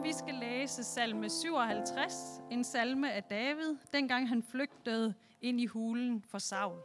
vi skal læse salme 57, en salme af David, dengang han flygtede ind i hulen for Saul.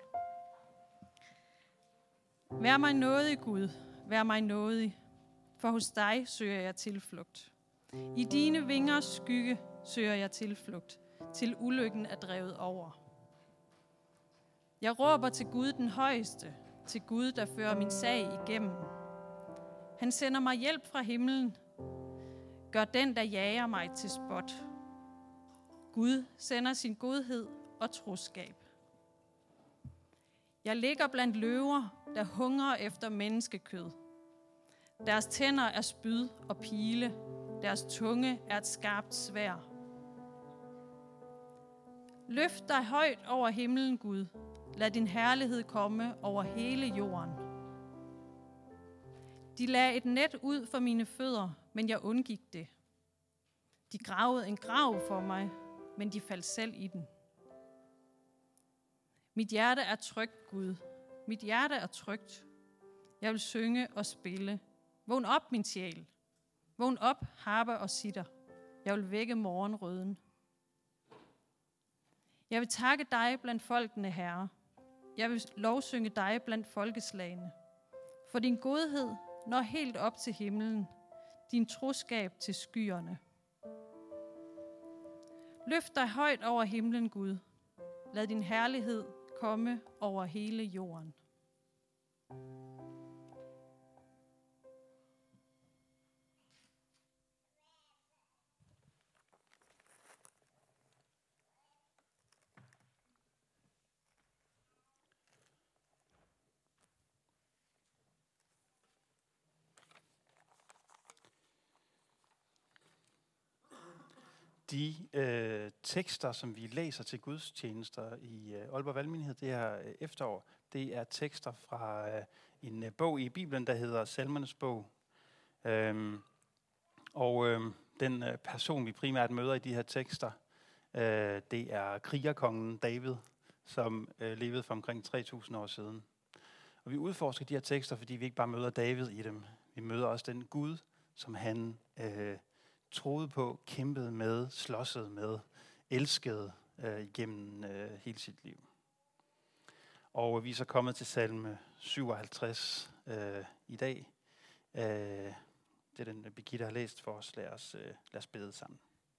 Vær mig nådig, Gud, vær mig nådig, for hos dig søger jeg tilflugt. I dine vingers skygge søger jeg tilflugt, til ulykken er drevet over. Jeg råber til Gud den højeste, til Gud, der fører min sag igennem. Han sender mig hjælp fra himlen, gør den, der jager mig til spot. Gud sender sin godhed og troskab. Jeg ligger blandt løver, der hungrer efter menneskekød. Deres tænder er spyd og pile, deres tunge er et skarpt sværd. Løft dig højt over himlen, Gud. Lad din herlighed komme over hele jorden. De lagde et net ud for mine fødder, men jeg undgik det. De gravede en grav for mig, men de faldt selv i den. Mit hjerte er trygt, Gud. Mit hjerte er trygt. Jeg vil synge og spille. Vågn op, min sjæl. Vågn op, harpe og sitter. Jeg vil vække morgenrøden. Jeg vil takke dig blandt folkene, Herre. Jeg vil lovsynge dig blandt folkeslagene. For din godhed når helt op til himlen, din troskab til skyerne. Løft dig højt over himlen, Gud. Lad din herlighed komme over hele jorden. De tekster, som vi læser til gudstjenester i Aalborg Valgmenighed det her efterår, det er tekster fra en bog i Bibelen, der hedder Salmernes bog. Den person, vi primært møder i de her tekster, det er krigerkongen David, som levede for omkring 3.000 år siden. Og vi udforsker de her tekster, fordi vi ikke bare møder David i dem. Vi møder også den Gud, som han troede på, kæmpede med, slåssede med, elskede gennem hele sit liv. Og vi er så kommet til salme 57 i dag. Det er den, Birgitte har læst for os. Lad os bede sammen.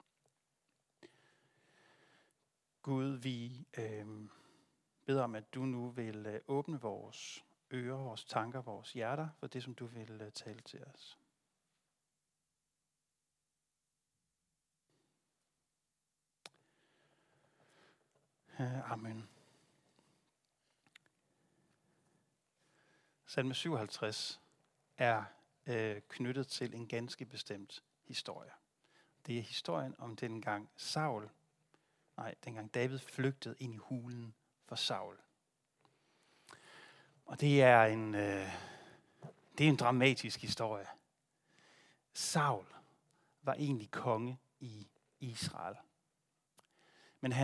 Gud, vi beder om, at du nu vil åbne vores ører, vores tanker, vores hjerter for det, som du vil tale til os. Amen. Salme 57 er knyttet til en ganske bestemt historie. Det er historien om dengang David flygtede ind i hulen for Saul. Og det er en dramatisk historie. Saul var egentlig konge i Israel. Men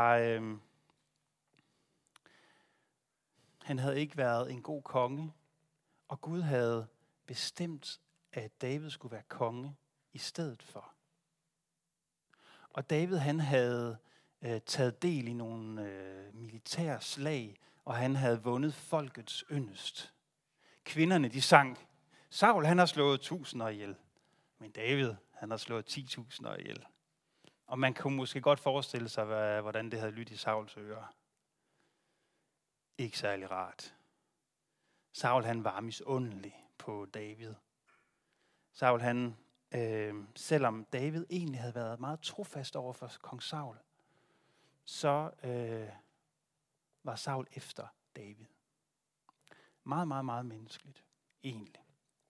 han havde ikke været en god konge, og Gud havde bestemt, at David skulle være konge i stedet for. Og David, han havde taget del i nogle militære slag, og han havde vundet folkets yndest. Kvinderne, de sang, Saul, han har slået 1000'er ihjel, men David, han har slået 10.000'er ihjel. Og man kunne måske godt forestille sig, hvordan det havde lyttet i Sauls ører. Ikke særlig rart. Saul, han var misundelig på David. Saul, han, selvom David egentlig havde været meget trofast over for kong Saul, så var Saul efter David. Meget, meget, meget menneskeligt, egentlig.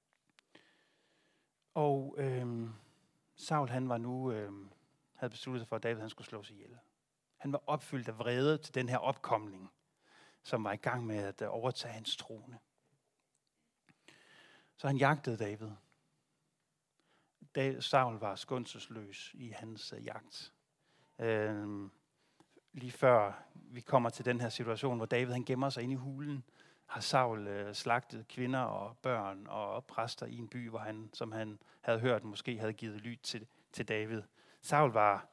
Og Saul, han var nu, havde besluttet sig for, at David han skulle slås ihjel. Han var opfyldt af vrede til den her opkomling, som var i gang med at overtage hans trone. Så han jagtede David. Saul var skånselsløs i hans jagt. Lige før vi kommer til den her situation, hvor David han gemmer sig inde i hulen, har Saul slagtet kvinder og børn og præster i en by, hvor som han havde hørt, måske havde givet lyd til David. Saul var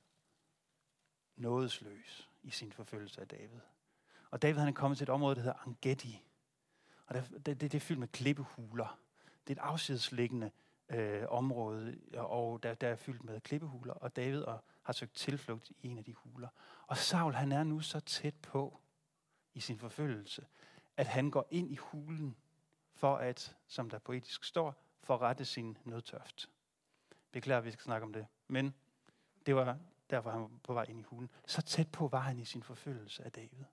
nådesløs i sin forfølgelse af David. Og David han er kommet til et område, der hedder En-Gedi. Og det er fyldt med klippehuler. Det er et afsidesliggende område, og der er fyldt med klippehuler. Og David har søgt tilflugt i en af de huler. Og Saul han er nu så tæt på i sin forfølgelse, at han går ind i hulen for at, som der poetisk står, forrette sin nødtørft. Beklager, at vi skal snakke om det. Men det var derfor, han var på vej ind i hulen. Så tæt på var han i sin forfølgelse af David.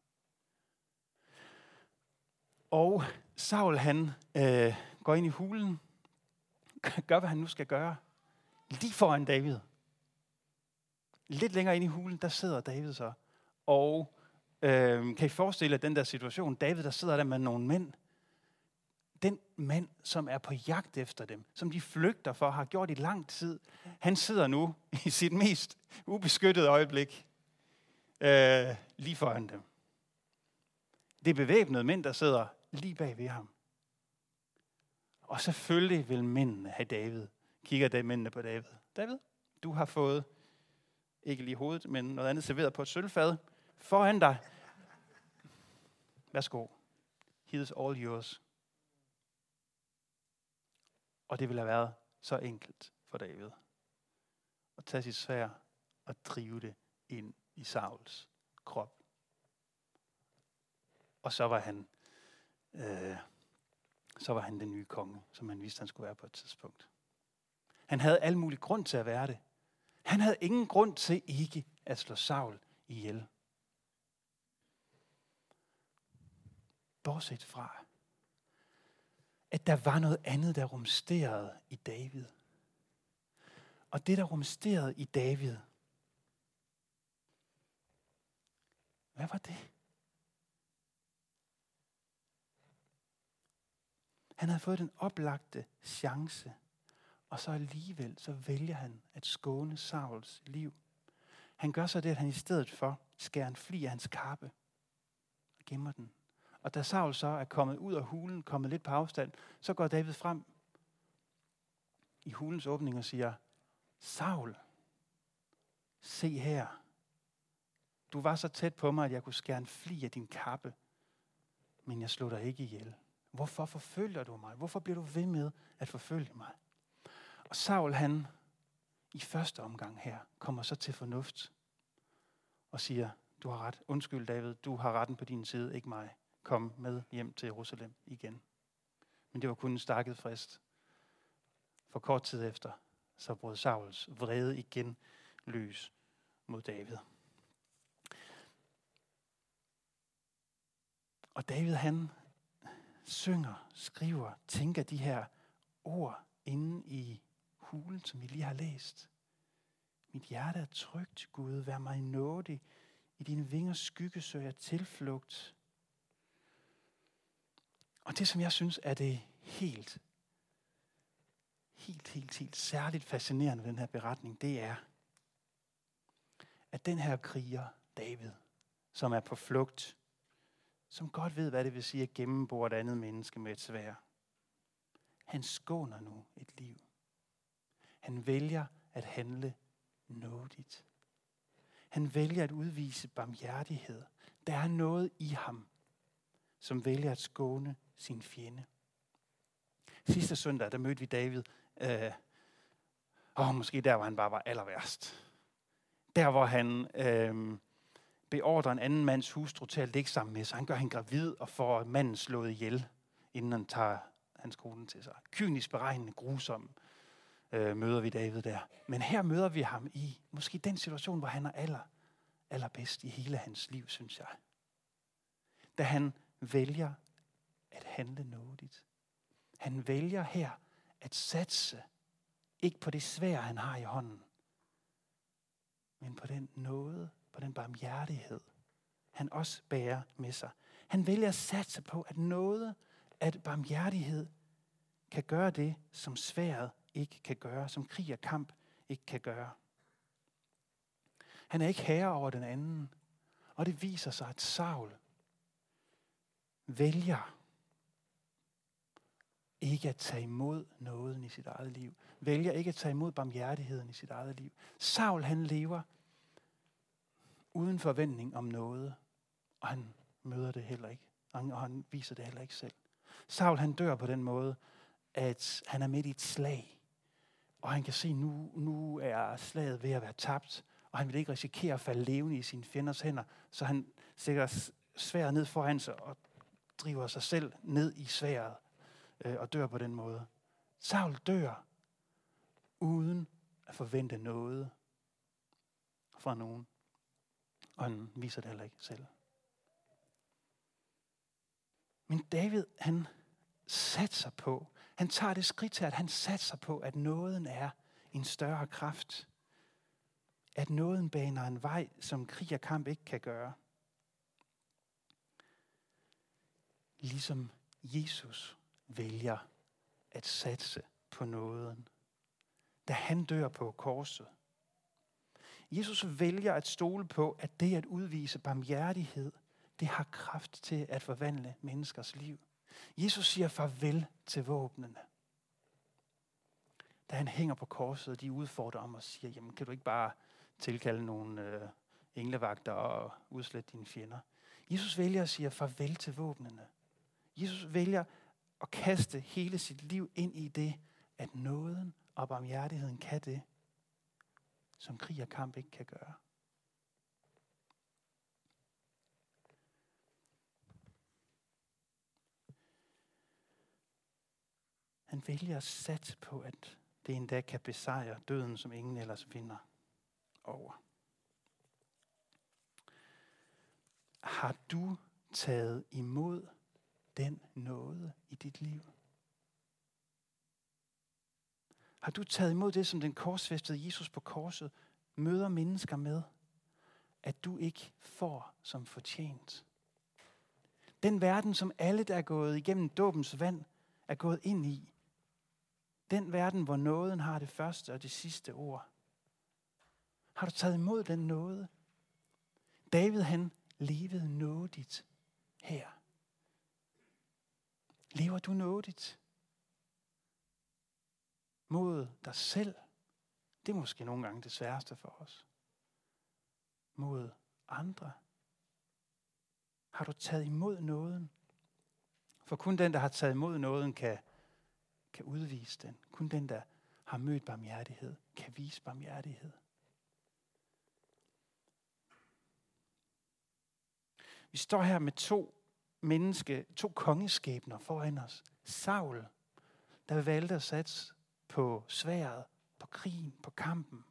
Og Saul han går ind i hulen, gør hvad han nu skal gøre, lige foran David. Lidt længere ind i hulen, der sidder David så. Og kan I forestille jer den der situation? David, der sidder der med nogle mænd. Den mand, som er på jagt efter dem, som de flygter for, har gjort i lang tid, han sidder nu i sit mest ubeskyttede øjeblik lige foran dem. Det er bevæbnede mænd, der sidder lige bag ved ham. Og selvfølgelig vil mændene have David. Kigger mændene på David. David, du har fået, ikke lige hovedet, men noget andet serveret på et sølvfad. Foran dig. Værsgo. He is all yours. Og det ville have været så enkelt for David at tage sit sværd og drive det ind i Sauls krop. Og så var han den nye konge, som han vidste, han skulle være på et tidspunkt. Han havde al mulig grund til at være det. Han havde ingen grund til ikke at slå Saul ihjel. Bortset fra, at der var noget andet, der rumsterede i David. Og det, der rumsterede i David, hvad var det? Han havde fået den oplagte chance, og så alligevel, så vælger han at skåne Sauls liv. Han gør så det, at han i stedet for skærer en flig af hans kappe og gemmer den. Og da Saul så er kommet ud af hulen, kommet lidt på afstand, så går David frem i hulens åbning og siger, Saul, se her. Du var så tæt på mig, at jeg kunne skære en flig af din kappe, men jeg slog dig ikke ihjel. Hvorfor forfølger du mig? Hvorfor bliver du ved med at forfølge mig? Og Saul, han i første omgang her, kommer så til fornuft og siger, du har ret. Undskyld, David, du har retten på din side, ikke mig. Kom med hjem til Jerusalem igen. Men det var kun en stakket frist. For kort tid efter, så brød Sauls vrede igen løs mod David. Og David, han synger, skriver, tænker de her ord inde i hulen, som vi lige har læst. Mit hjerte er trygt, Gud, vær mig nådig. I dine vingers skygge søger jeg tilflugt. Og det, som jeg synes er det helt særligt fascinerende ved den her beretning, det er, at den her kriger, David, som er på flugt, som godt ved, hvad det vil sige at gennembore et andet menneske med et sværd, han skåner nu et liv. Han vælger at handle nådigt. Han vælger at udvise barmhjertighed. Der er noget i ham, som vælger at skåne sin fjende. Sidste søndag, der mødte vi David. Måske der, hvor han bare var aller værst. Der, hvor han beordrer en anden mands hustru til at ligge sammen med sig. Han gør hende gravid og får manden slået ihjel, inden han tager hans kone til sig. Kynisk beregnende, grusom møder vi David der. Men her møder vi ham i måske den situation, hvor han er allerbedst i hele hans liv, synes jeg. Da han vælger at handle nådigt. Han vælger her at satse, ikke på det sværd, han har i hånden, men på den nåde, på den barmhjertighed, han også bærer med sig. Han vælger at satse på, at nåde, at barmhjertighed kan gøre det, som sværdet ikke kan gøre, som krig og kamp ikke kan gøre. Han er ikke herre over den anden, og det viser sig, at Saul vælger ikke at tage imod nåden i sit eget liv. Vælger ikke at tage imod barmhjertigheden i sit eget liv. Saul, han lever uden forventning om noget, og han møder det heller ikke. Og han viser det heller ikke selv. Saul, han dør på den måde, at han er midt i et slag. Og han kan se, nu er slaget ved at være tabt, og han vil ikke risikere at falde levende i sine fjenders hænder, så han stikker sværdet ned foran sig og driver sig selv ned i sværdet og dør på den måde. Saul dør uden at forvente noget fra nogen, og han viser det heller ikke selv. Men David, han satser på, han tager det skridt til, at han satser på, at nåden er en større kraft. At nåden baner en vej, som krig og kamp ikke kan gøre. Ligesom Jesus vælger at satse på nåden, da han dør på korset. Jesus vælger at stole på, at det at udvise barmhjertighed, det har kraft til at forvandle menneskers liv. Jesus siger farvel til våbnene. Da han hænger på korset, de udfordrer ham og siger, jamen kan du ikke bare tilkalde nogle englevagter og udslette dine fjender? Jesus vælger at sige farvel til våbnene. Jesus vælger at kaste hele sit liv ind i det, at nåden og barmhjertigheden kan det, som krig og kamp ikke kan gøre. Han vælger at satse på, at det endda kan besejre døden, som ingen ellers vinder over. Har du taget imod den nåde i dit liv? Har du taget imod det, som den korsfæstede Jesus på korset møder mennesker med, at du ikke får som fortjent? Den verden, som alle, der er gået igennem dåbens vand, er gået ind i. Den verden, hvor nåden har det første og det sidste ord. Har du taget imod den nåde? David, han levede nådigt her. Lever du nådigt? Mod dig selv? Det er måske nogle gange det sværeste for os. Mod andre? Har du taget imod nåden? For kun den, der har taget imod nåden, kan udvise den. Kun den, der har mødt barmhjertighed, kan vise barmhjertighed. Vi står her med to kongeskæbner foran os. Saul, der valgte at satse på sværdet, på krigen, på kampen.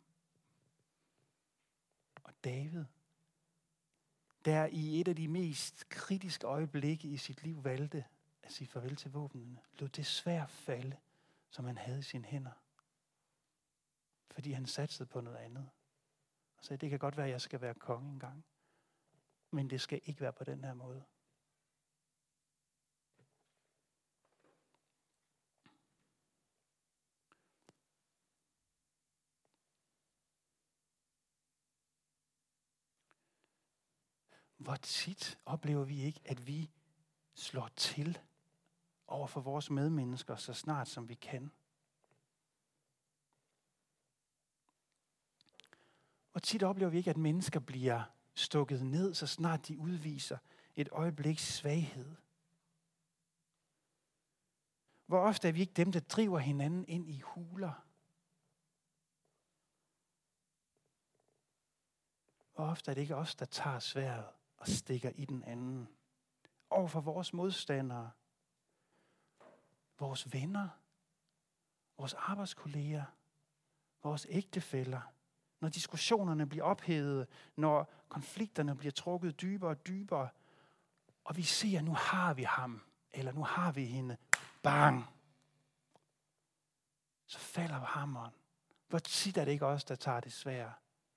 Og David, der i et af de mest kritiske øjeblikke i sit liv valgte at sige farvel til våbnene, lod det sværd falde, som han havde i sine hænder. Fordi han satsede på noget andet. Og sagde, det kan godt være, at jeg skal være konge engang. Men det skal ikke være på den her måde. Hvor tit oplever vi ikke, at vi slår til over for vores medmennesker så snart som vi kan? Hvor tit oplever vi ikke, at mennesker bliver stukket ned, så snart de udviser et øjebliks svaghed? Hvor ofte er vi ikke dem, der driver hinanden ind i huler? Hvor ofte er det ikke os, der tager sværdet og stikker i den anden? Over for vores modstandere, vores venner, vores arbejdskolleger, vores ægtefæller. Når diskussionerne bliver ophedede, når konflikterne bliver trukket dybere og dybere, og vi ser, nu har vi ham, eller nu har vi hende, bang, så falder hammeren. Hvor tit er det ikke os, der tager det svære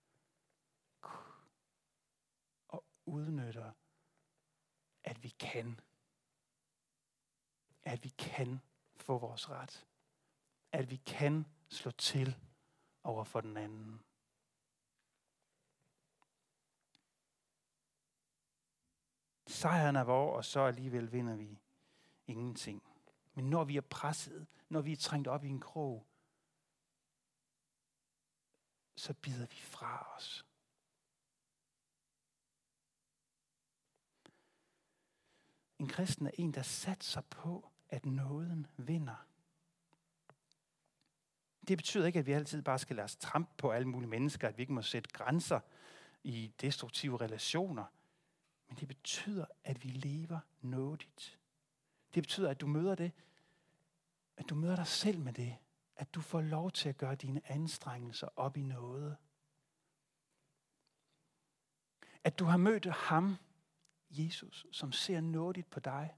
og udnytter, at vi kan få vores ret, at vi kan slå til over for den anden. Sejren er vor, og så alligevel vinder vi ingenting. Men når vi er presset, når vi er trængt op i en krog, så bider vi fra os. En kristen er en, der satser på, at nåden vinder. Det betyder ikke, at vi altid bare skal lade os trampe på alle mulige mennesker, at vi ikke må sætte grænser i destruktive relationer. Men det betyder, at vi lever nådigt. Det betyder, at du møder det, at du møder dig selv med det, at du får lov til at gøre dine anstrengelser op i noget. At du har mødt ham, Jesus, som ser nådigt på dig.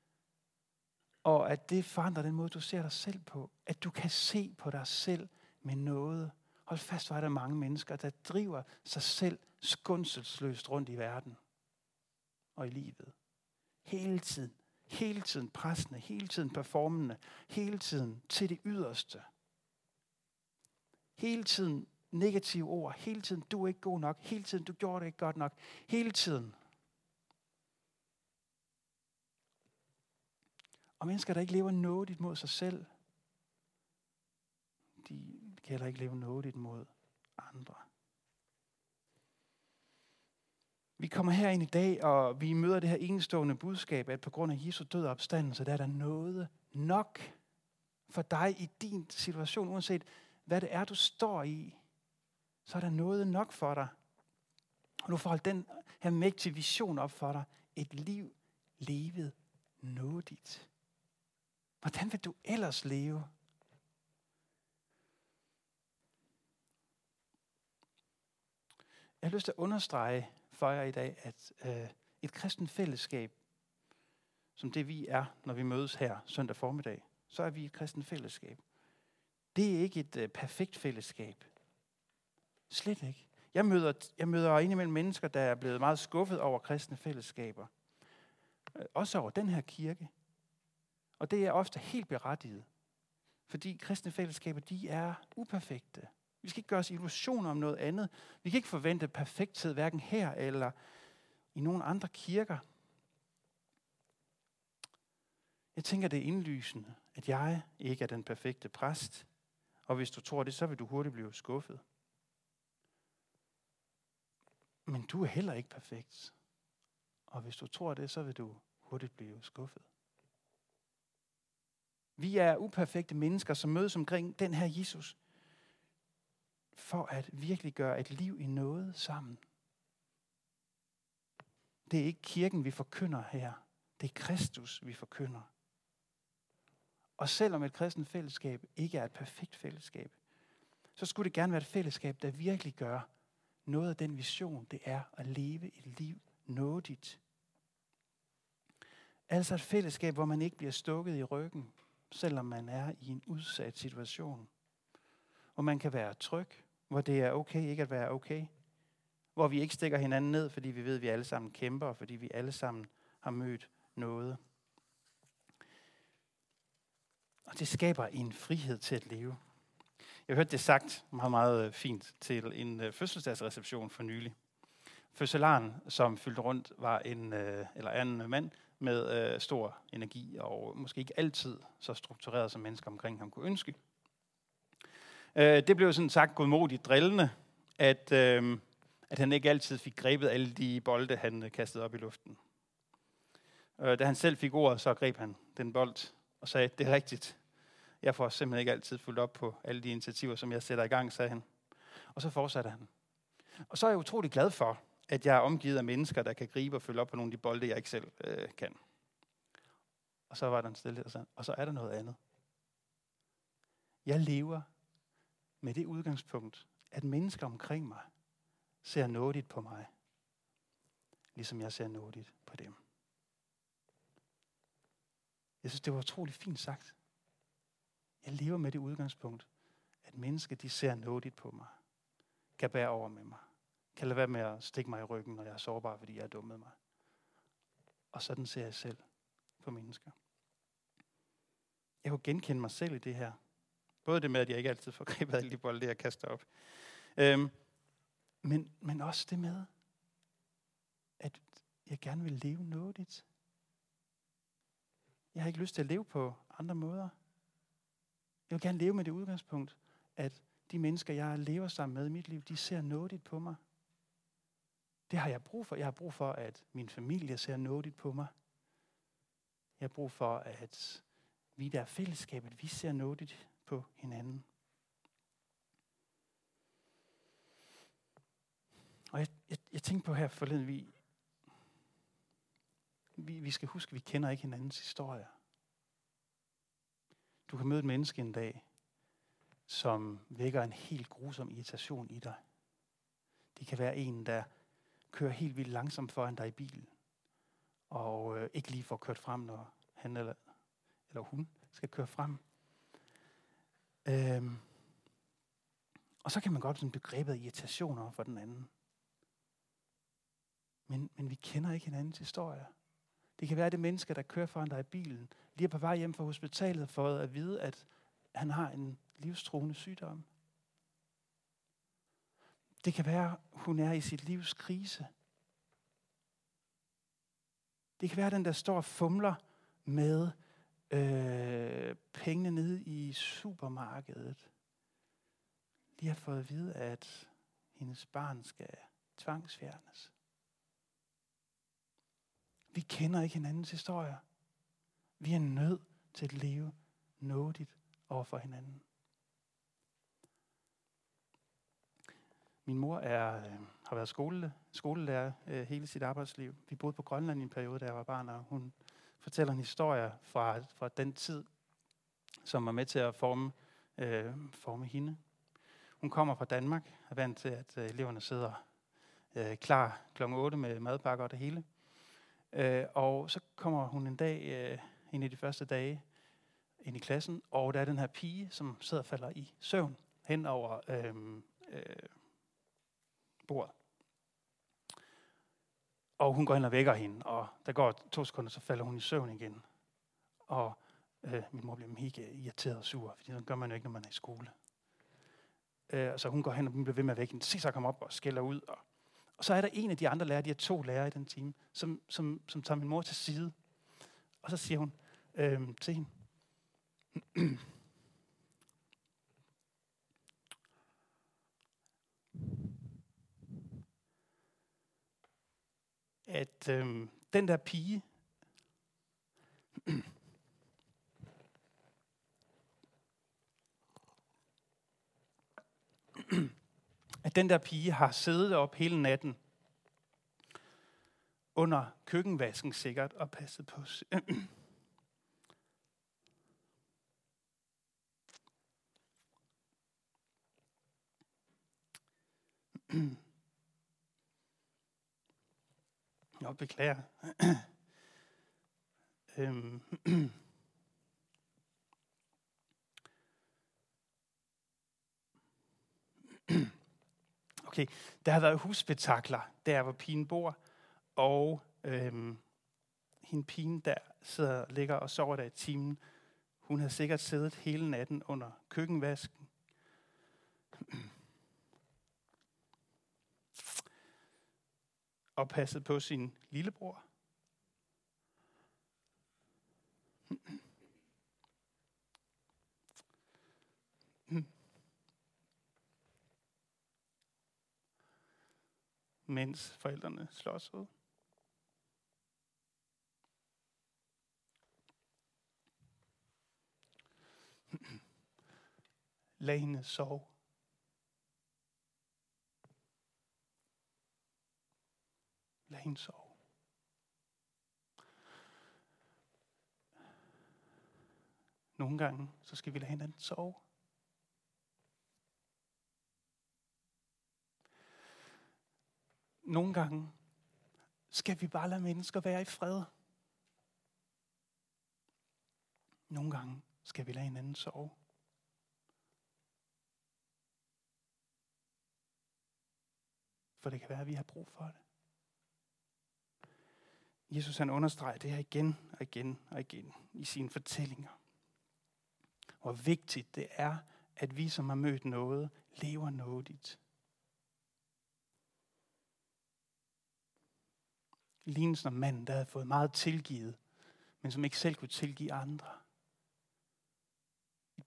Og at det forandrer den måde, du ser dig selv på. At du kan se på dig selv med noget. Hold fast, hvor er der mange mennesker, der driver sig selv skånselsløst rundt i verden og i livet. Hele tiden. Hele tiden pressende, hele tiden performende, hele tiden til det yderste. Hele tiden negative ord, hele tiden du er ikke god nok, hele tiden du gjorde det ikke godt nok, hele tiden. Og mennesker, der ikke lever nådigt mod sig selv, de kan heller ikke leve nådigt mod andre. Vi kommer her ind i dag, og vi møder det her enestående budskab, at på grund af Jesu død og opstandelse, der er der noget nok for dig i din situation, uanset hvad det er, du står i, så er der noget nok for dig. Og du får holdt den her mægtige vision op for dig. Et liv levet nådigt. Hvordan vil du ellers leve? Jeg har lyst til at understrege for jer i dag, at et kristent fællesskab, som det vi er, når vi mødes her søndag formiddag, så er vi et kristent fællesskab. Det er ikke et perfekt fællesskab. Slet ikke. Jeg møder indimellem mennesker, der er blevet meget skuffet over kristne fællesskaber. Også over den her kirke. Og det er ofte helt berettiget. Fordi kristne fællesskaber, de er uperfekte. Vi skal ikke gøre os illusioner om noget andet. Vi kan ikke forvente perfekthed, hverken her eller i nogen andre kirker. Jeg tænker, det er indlysende, at jeg ikke er den perfekte præst. Og hvis du tror det, så vil du hurtigt blive skuffet. Men du er heller ikke perfekt. Og hvis du tror det, så vil du hurtigt blive skuffet. Vi er uperfekte mennesker, som mødes omkring den her Jesus. For at virkelig gøre et liv i noget sammen. Det er ikke kirken, vi forkynder her. Det er Kristus, vi forkynder. Og selvom et kristent fællesskab ikke er et perfekt fællesskab, så skulle det gerne være et fællesskab, der virkelig gør noget af den vision, det er at leve et liv nådigt. Altså et fællesskab, hvor man ikke bliver stukket i ryggen, selvom man er i en udsat situation. Hvor man kan være tryg, hvor det er okay ikke at være okay. Hvor vi ikke stikker hinanden ned, fordi vi ved, at vi alle sammen kæmper, og fordi vi alle sammen har mødt noget. Og det skaber en frihed til at leve. Jeg hørte det sagt meget, meget fint til en fødselsdagsreception for nylig. Fødselaren, som fyldte rundt, var en mand med stor energi, og måske ikke altid så struktureret, som mennesker omkring ham kunne ønske. Det blev sådan sagt godmodigt drillende, at han ikke altid fik grebet alle de bolde, han kastede op i luften. Da han selv fik ordet, så greb han den bold og sagde, det er rigtigt. Jeg får simpelthen ikke altid fulgt op på alle de initiativer, som jeg sætter i gang, sagde han. Og så fortsatte han. Og så er jeg utrolig glad for, at jeg er omgivet af mennesker, der kan gribe og følge op på nogle af de bolde, jeg ikke selv kan. Og så var der en stille, og så er der noget andet. Jeg lever med det udgangspunkt, at mennesker omkring mig ser nådigt på mig, ligesom jeg ser nådigt på dem. Jeg synes, det var utroligt fint sagt. Jeg lever med det udgangspunkt, at mennesker, de ser nådigt på mig, kan bære over med mig, kan lade være med at stikke mig i ryggen, når jeg er sårbar, fordi jeg er dummet mig. Og sådan ser jeg selv på mennesker. Jeg kunne genkende mig selv i det her. Både det med, at jeg ikke altid får grebet alle de bolde, jeg kaster op. Men også det med, at jeg gerne vil leve nådigt. Jeg har ikke lyst til at leve på andre måder. Jeg vil gerne leve med det udgangspunkt, at de mennesker, jeg lever sammen med i mit liv, de ser nådigt på mig. Det har jeg brug for. Jeg har brug for, at min familie ser nådigt på mig. Jeg har brug for, at vi der er fællesskabet, vi ser nådigt på hinanden. Og jeg tænkte på her forleden, vi skal huske, at vi kender ikke hinandens historier. Du kan møde et menneske en dag, som vækker en helt grusom irritation i dig. Det kan være en, der kører helt vildt langsomt foran dig i bilen, og ikke lige får kørt frem, når han eller hun skal køre frem. Og så kan man godt sådan blive grebet af irritationer for den anden. Men vi kender ikke hinandens historie. Det kan være det menneske, der kører foran dig i bilen, lige er på vej hjem fra hospitalet for at vide, at han har en livstruende sygdom. Det kan være, hun er i sit livs krise. Det kan være, den der står og fumler med pengene nede i supermarkedet. De har fået at vide, at hendes barn skal tvangsfjernes. Vi kender ikke hinandens historier. Vi er nødt til at leve nådigt over for hinanden. Min mor har været skolelærer hele sit arbejdsliv. Vi boede på Grønland i en periode, da jeg var barn, og hun fortæller en historie fra den tid, som var med til at forme hende. Hun kommer fra Danmark, er vant til, at eleverne sidder klar kl. 8 med madpakker og det hele. Og så kommer hun en dag, en af de første dage, ind i klassen, og der er den her pige, som sidder og falder i søvn hen over bordet. Og hun går ind og vækker hende, og der går 2 sekunder, så falder hun i søvn igen. Og min mor bliver mega irriteret og sur, fordi det gør man jo ikke, når man er i skole. Så hun går hen, og hun bliver ved med at vække hende. Så kommer op og skælder ud. Og så er der en af de andre lærere, de er 2 lærere i den time, som tager min mor til side. Og så siger hun til hende, at den der pige, har siddet op hele natten under køkkenvasken sikkert og passet på Jeg beklager. Okay, der har været husspektakler, der hvor pigen bor, og hende pigen, der ligger og sover der i timen, hun har sikkert siddet hele natten under køkkenvasken. Og passet på sin lillebror. Mens forældrene slås ud. Lad hende sove. Lad hende sove. Nogle gange, så skal vi lade hinanden sove. Nogle gange skal vi bare lade mennesker være i fred. Nogle gange skal vi lade hinanden sove. For det kan være, at vi har brug for det. Jesus han understreger det her igen og igen og igen i sine fortællinger. Hvor vigtigt det er, at vi som har mødt noget, lever nådigt. Lignelsen om manden, der havde fået meget tilgivet, men som ikke selv kunne tilgive andre.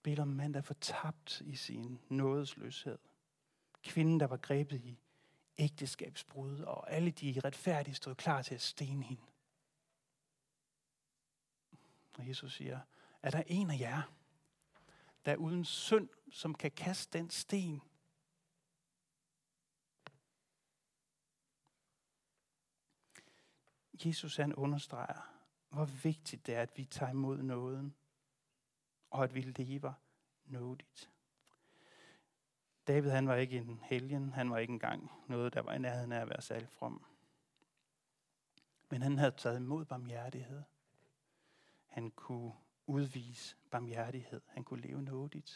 billede om en mand, der er fortabt i sin nådesløshed. Kvinden, der var grebet i ægteskabsbrud, og alle de retfærdige stod klar til at stene hende. Og Jesus siger, er der en af jer, der er uden synd, som kan kaste den sten? Jesus han understreger, hvor vigtigt det er, at vi tager imod nåden, og at vi lever nådigt. David han var ikke en helgen, han var ikke engang noget, der var i nærheden af at være særlig from. Men han havde taget imod barmhjertighed. Han kunne udvise barmhjertighed. Han kunne leve nådigt.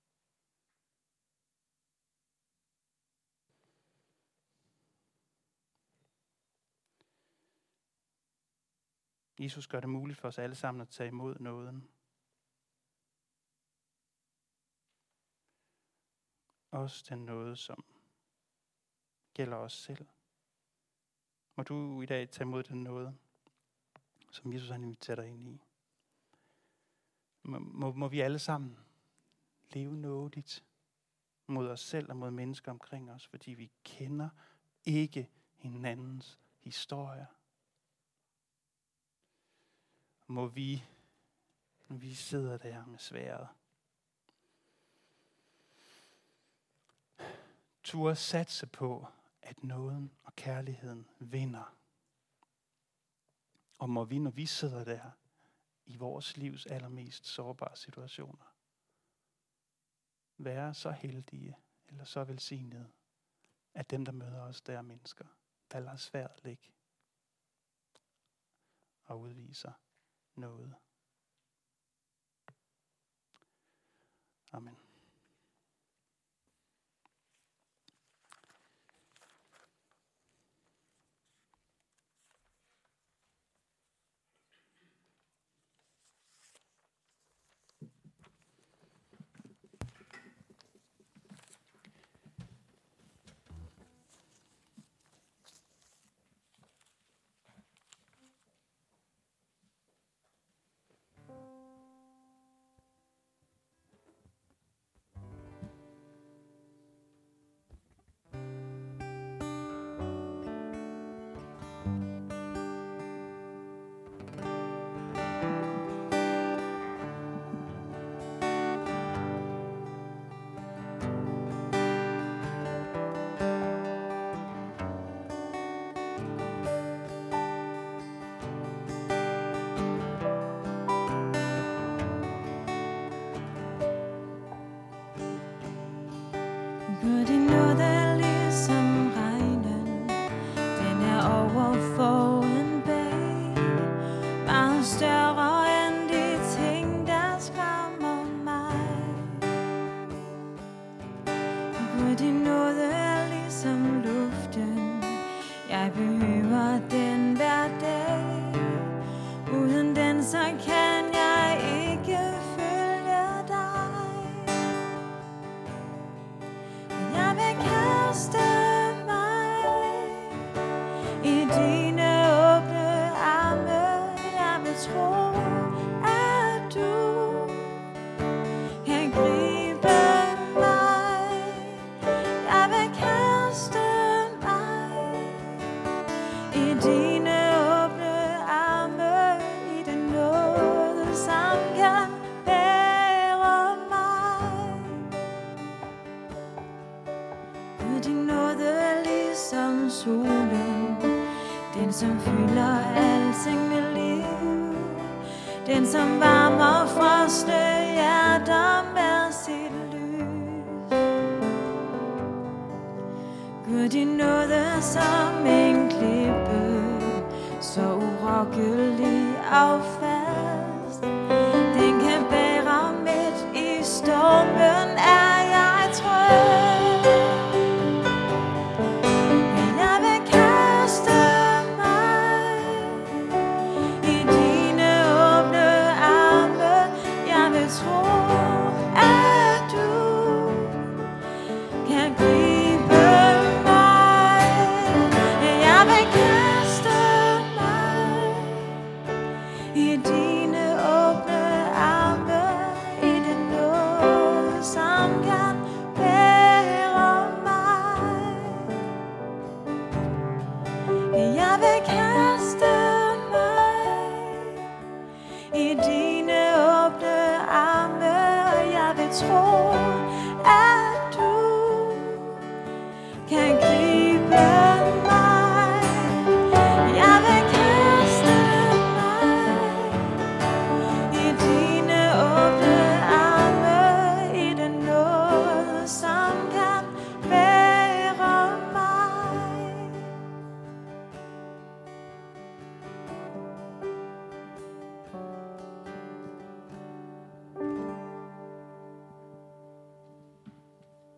Jesus gør det muligt for os alle sammen at tage imod nåden. Også den nåde, som gælder os selv. Må du i dag tage imod den nåde, som Jesus han inviterer dig ind i. Må vi alle sammen leve nådigt mod os selv og mod mennesker omkring os, fordi vi kender ikke hinandens historier. Må vi, når vi sidder der med sværdet, turde satse på, at nåden og kærligheden vinder. Og må vi, når vi sidder der i vores livs allermest sårbare situationer, være så heldige eller så velsignede, at dem, der møder os, der er mennesker, der lader svært ligge og udviser noget. Amen. Gud, din nåde er ligesom regnen, den er over foruden bag, meget større end de ting, der skræmmer mig. Gud, din nåde er ligesom luften, jeg behøver den hver dag, uden den så kan jeg ikke følge dig. Jeg vil kaste mig i dine åbne arme. Jeg vil tro, at du kan gribe mig. Jeg vil kaste mig i dine åbne arme, i den nåde, som kan bære mig. Gud, din nåde er ligesom solen, den som fylder alting med liv, den som varmer frosne hjerter med sit lys. Gud, din nåde er som en klippe, så urokkelig af